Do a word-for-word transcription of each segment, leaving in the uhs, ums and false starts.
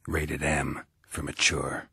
Rated M for mature.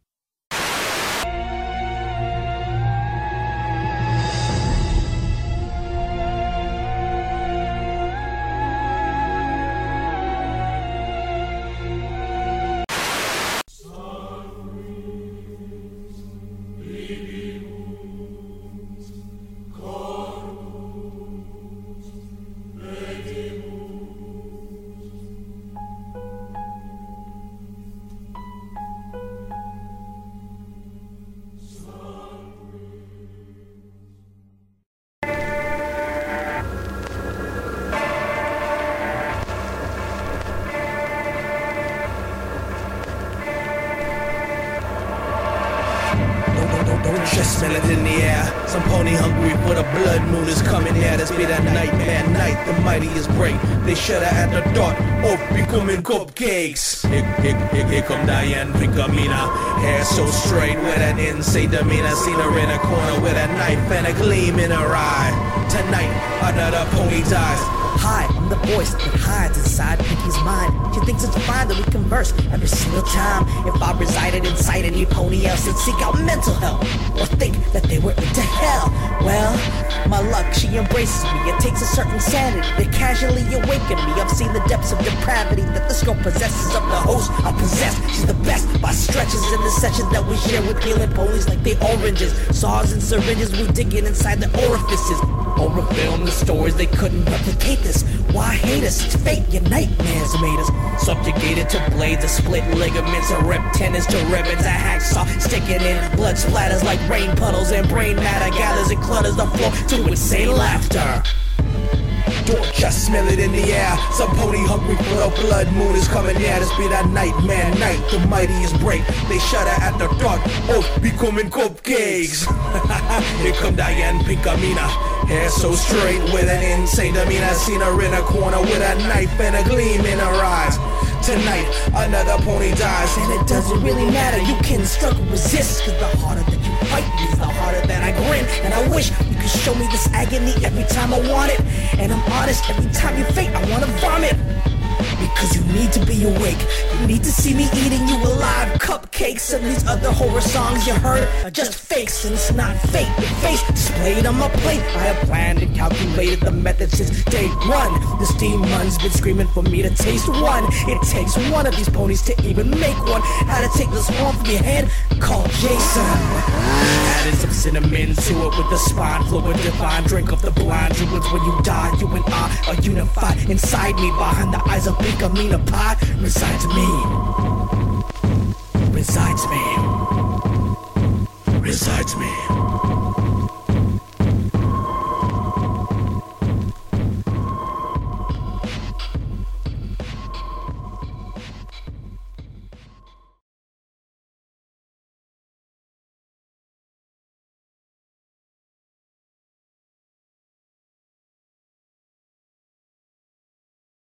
Don't just smell it in the air. Some pony hungry for the blood moon is coming near. This be that nightmare night, the mightiest break. They shudder at the thought of becoming cupcakes. Here, here, here, here come Diane Picamina, hair so straight with an insane demeanor. Seen her in a corner with a knife and a gleam in her eye. Tonight, another pony dies. Hi, I'm the voice that hides inside Pinky's mind. She thinks it's fine that we converse every single time. If I resided inside any pony else and seek out mental health, or think that they were into hell, well, my luck, she embraces me. It takes a certain sanity to casually awaken me. I've seen the depths of depravity that this girl possesses. Of the host I possess, she's the best by stretches. In the sessions that we share with healing ponies like they oranges, saws and syringes, we digging inside the orifices. Or film the stories they couldn't replicate this. Why hate us? It's fate, your nightmares made us. Subjugated to blades, of split ligaments, or rip tendons to ribbons, a hacksaw sticking in. Blood splatters like rain puddles, and brain matter gathers and clutters the floor to insane laughter. Don't just smell it in the air. Some pony hungry for the blood moon is coming near. This be that nightmare night, the mightiest break. They shudder at the thought of becoming cupcakes. Here come Diane Picamina, hair so straight with an insane demeanor. Seen her in a corner with a knife and a gleam in her eyes. Tonight, another pony dies, and it doesn't really matter. You can struggle, resist, cause the harder that you fight is the harder that I grin. And I wish you could show me this agony every time I want it. And I'm honest, every time you faint, I wanna vomit. Because you need to be awake. You need to see me eating you alive. Cupcakes and these other horror songs you heard are just fakes, and it's not fate. The face displayed on my plate. I have planned and calculated the method since day one. This demon's been screaming for me to taste one. It takes one of these ponies to even make one. How to take this off of your head? Call Jason. Added some cinnamon to it with the spine fluid divine. Drink of the blind druids. When you die, you and I are unified. Inside me, behind the eyes of Picamina Pie, resides me. Resides me. Resides me.